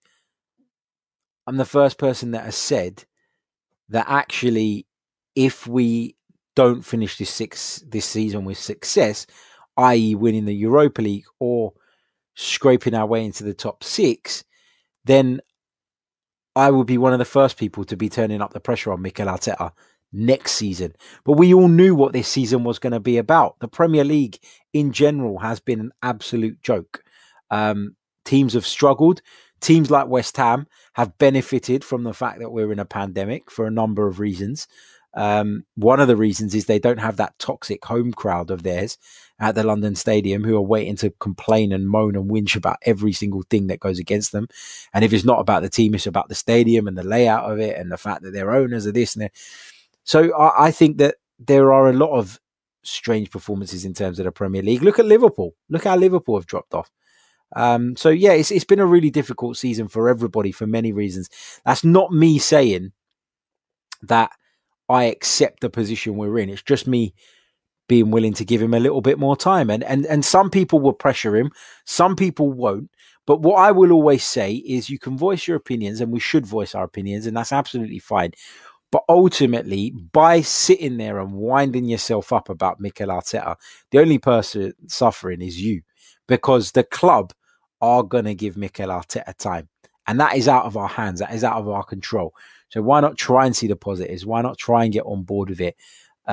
has said that actually, if we don't finish this season with success, i.e. winning the Europa League or scraping our way into the top 6, then I will be one of the first people to be turning up the pressure on Mikel Arteta next season. But we all knew what this season was going to be about. The Premier League in general has been an absolute joke. Teams have struggled. Teams like West Ham have benefited from the fact that we're in a pandemic for a number of reasons. One of the reasons is they don't have that toxic home crowd of theirs at the London Stadium who are waiting to complain and moan and whinge about every single thing that goes against them. And if it's not about the team, it's about the stadium and the layout of it and the fact that they're owners of this and that. So I think that there are a lot of strange performances in terms of the Premier League. Look at Liverpool. Look how Liverpool have dropped off. So yeah, it's been a really difficult season for everybody for many reasons. That's not me saying that I accept the position we're in. It's just me being willing to give him a little bit more time. And some people will pressure him. Some people won't. But what I will always say is you can voice your opinions, and we should voice our opinions, and that's absolutely fine. But ultimately, by sitting there and winding yourself up about Mikel Arteta, the only person suffering is you, because the club are going to give Mikel Arteta time. And that is out of our hands. That is out of our control. So why not try and see the positives? Why not try and get on board with it?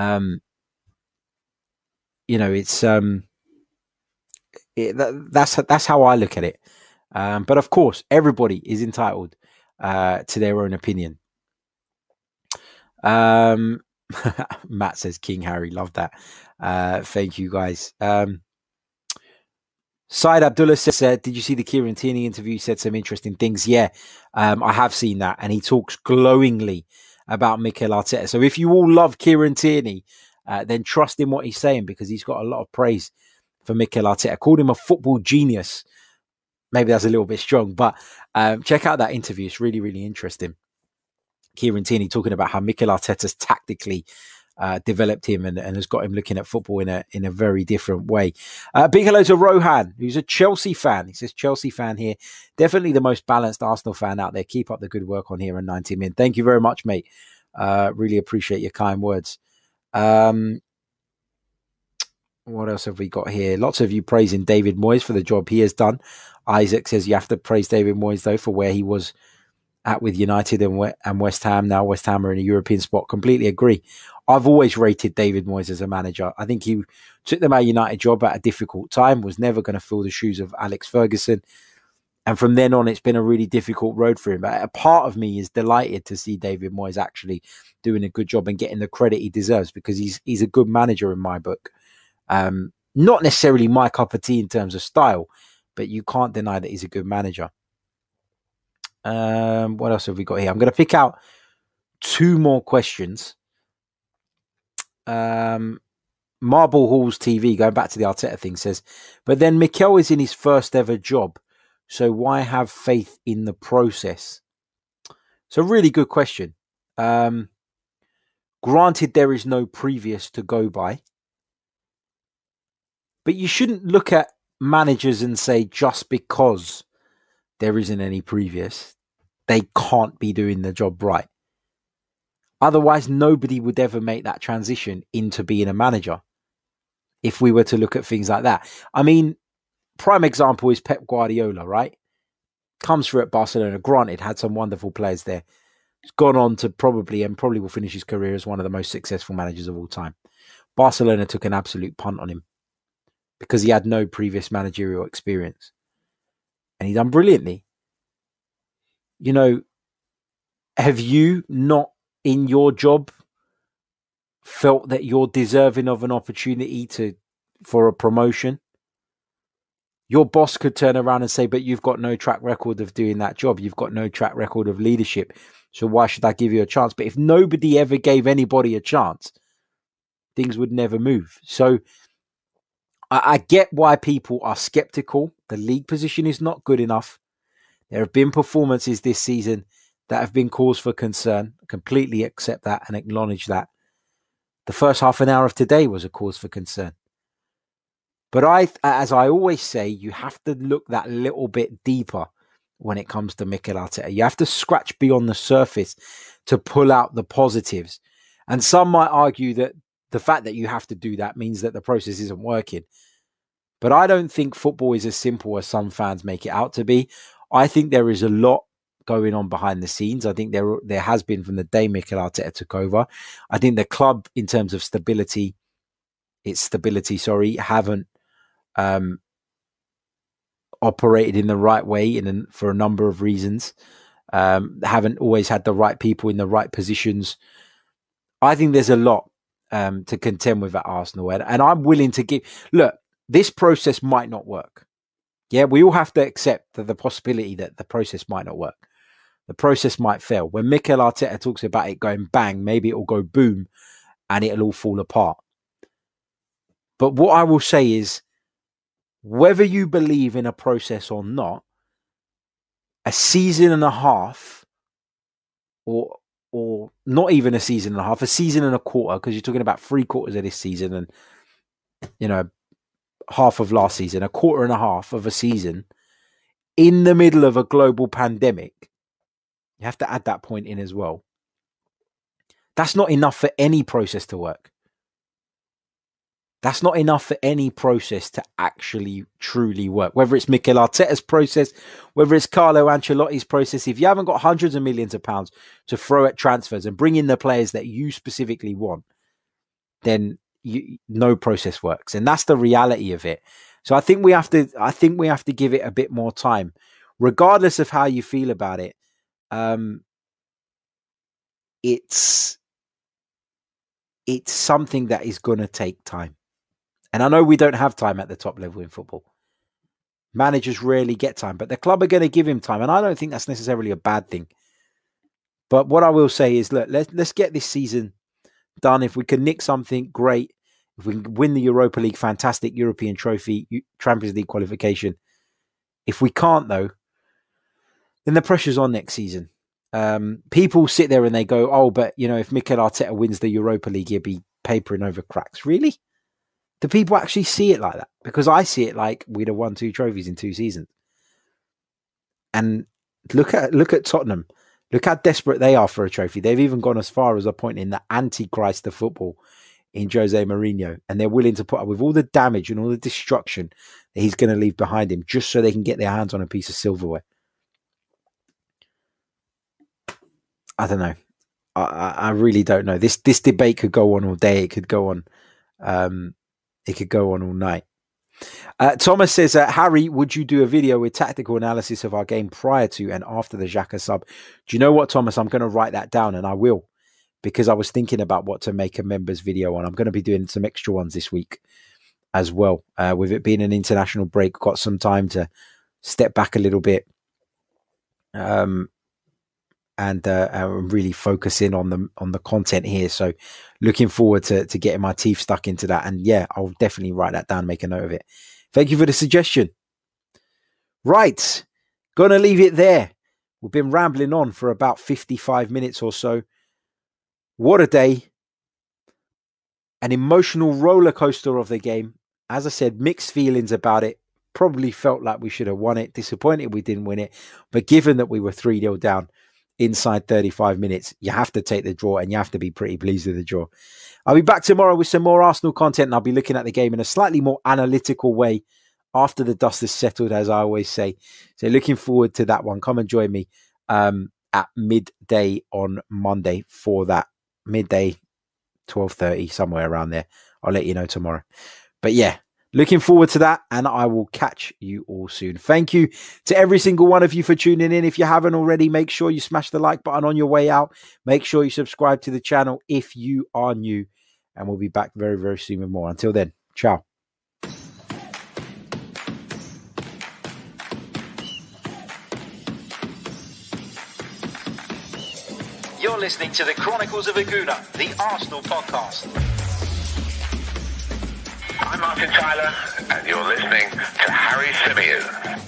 That's how I look at it. But of course, everybody is entitled to their own opinion. Matt says King Harry. Love that. Thank you, guys. Said Abdullah said, did you see the Kieran Tierney interview? He said some interesting things. Yeah, I have seen that. And he talks glowingly about Mikel Arteta. So if you all love Kieran Tierney, then trust in what he's saying, because he's got a lot of praise for Mikel Arteta. Called him a football genius. Maybe that's a little bit strong, but check out that interview. It's really, really interesting. Kieran Tierney talking about how Mikel Arteta's tactically developed him and has got him looking at football in a very different way. Big hello to Rohan, who's a Chelsea fan. He says, Chelsea fan here. Definitely the most balanced Arsenal fan out there. Keep up the good work on here and 90 Min. Thank you very much, mate. Really appreciate your kind words. What else have we got here? Lots of you praising David Moyes for the job he has done. Isaac says you have to praise David Moyes, though, for where he was at with United and West Ham. Now West Ham are in a European spot. Completely agree. I've always rated David Moyes as a manager. I think he took the Man United job at a difficult time, was never going to fill the shoes of Alex Ferguson. And from then on, it's been a really difficult road for him. But a part of me is delighted to see David Moyes actually doing a good job and getting the credit he deserves, because he's a good manager in my book. Not necessarily my cup of tea in terms of style, but you can't deny that he's a good manager. What else have we got here? I'm going to pick out 2 more questions. Marble Halls TV, going back to the Arteta thing, says, but then Mikel is in his first ever job, so why have faith in the process? It's a really good question. Granted, there is no previous to go by, but you shouldn't look at managers and say just because there isn't any previous, they can't be doing the job right. Otherwise, nobody would ever make that transition into being a manager if we were to look at things like that. I mean, prime example is Pep Guardiola, right? Comes through at Barcelona, granted, had some wonderful players there. He's gone on to probably will finish his career as one of the most successful managers of all time. Barcelona took an absolute punt on him because he had no previous managerial experience. And he done brilliantly. You know, have you not in your job felt that you're deserving of an opportunity for a promotion? Your boss could turn around and say, but you've got no track record of doing that job. You've got no track record of leadership. So why should I give you a chance? But if nobody ever gave anybody a chance, things would never move. So I get why people are skeptical. The league position is not good enough. There have been performances this season that have been cause for concern. Completely accept that and acknowledge that. The first half an hour of today was a cause for concern. But as I always say, you have to look that little bit deeper when it comes to Mikel Arteta. You have to scratch beyond the surface to pull out the positives. And some might argue that the fact that you have to do that means that the process isn't working. But I don't think football is as simple as some fans make it out to be. I think there is a lot going on behind the scenes. I think there has been from the day Mikel Arteta took over. I think the club, in terms of stability, haven't operated in the right way for a number of reasons. Haven't always had the right people in the right positions. I think there's a lot to contend with at Arsenal. And I'm willing to look, this process might not work. Yeah, we all have to accept the possibility that the process might not work. The process might fail. When Mikel Arteta talks about it going bang, maybe it will go boom and it'll all fall apart. But what I will say is, whether you believe in a process or not, a season and a half, or not even a season and a half, a season and a quarter, because you're talking about 3/4 of this season and, half of last season, a quarter and a half of a season in the middle of a global pandemic. You have to add that point in as well. That's not enough for any process to work. That's not enough for any process to actually truly work. Whether it's Mikel Arteta's process, whether it's Carlo Ancelotti's process, if you haven't got hundreds of millions of pounds to throw at transfers and bring in the players that you specifically want, then no process works. And that's the reality of it. So I think we have to give it a bit more time, regardless of how you feel about it. It's something that is going to take time. And I know we don't have time at the top level in football. Managers rarely get time, but the club are going to give him time. And I don't think that's necessarily a bad thing. But what I will say is, look, let's get this season done. If we can nick something, great. If we can win the Europa League, fantastic. European trophy, Champions League qualification. If we can't, though, then the pressure's on next season. People sit there and they go, oh, but, if Mikel Arteta wins the Europa League, he'll be papering over cracks. Really? Do people actually see it like that? Because I see it like we'd have won 2 trophies in 2 seasons. And look at Tottenham. Look how desperate they are for a trophy. They've even gone as far as appointing the Antichrist of football in Jose Mourinho. And they're willing to put up with all the damage and all the destruction that he's going to leave behind him just so they can get their hands on a piece of silverware. I don't know. I really don't know. This debate could go on all day. It could go on. It could go on all night. Thomas says, Harry, would you do a video with tactical analysis of our game prior to and after the Xhaka sub? Do you know what, Thomas? I'm going to write that down, and I will, because I was thinking about what to make a members video on. I'm going to be doing some extra ones this week as well. With it being an international break, got some time to step back a little bit. And really focusing on the content here. So looking forward to getting my teeth stuck into that. And yeah, I'll definitely write that down, make a note of it. Thank you for the suggestion. Right. Gonna leave it there. We've been rambling on for about 55 minutes or so. What a day. An emotional roller coaster of the game. As I said, mixed feelings about it. Probably felt like we should have won it. Disappointed we didn't win it. But given that we were 3-0 down inside 35 minutes, you have to take the draw, and you have to be pretty pleased with the draw. I'll be back tomorrow with some more Arsenal content, and I'll be looking at the game in a slightly more analytical way after the dust has settled, as I always say. So looking forward to that one. Come and join me at midday on Monday for that. Midday, 12:30, somewhere around there. I'll let you know tomorrow. But yeah, looking forward to that, and I will catch you all soon. Thank you to every single one of you for tuning in. If you haven't already, make sure you smash the like button on your way out. Make sure you subscribe to the channel if you are new, and we'll be back very, very soon with more. Until then, ciao. You're listening to the Chronicles of a Gooner, the Arsenal podcast. I'm Martin Tyler, and you're listening to Harry Symeou.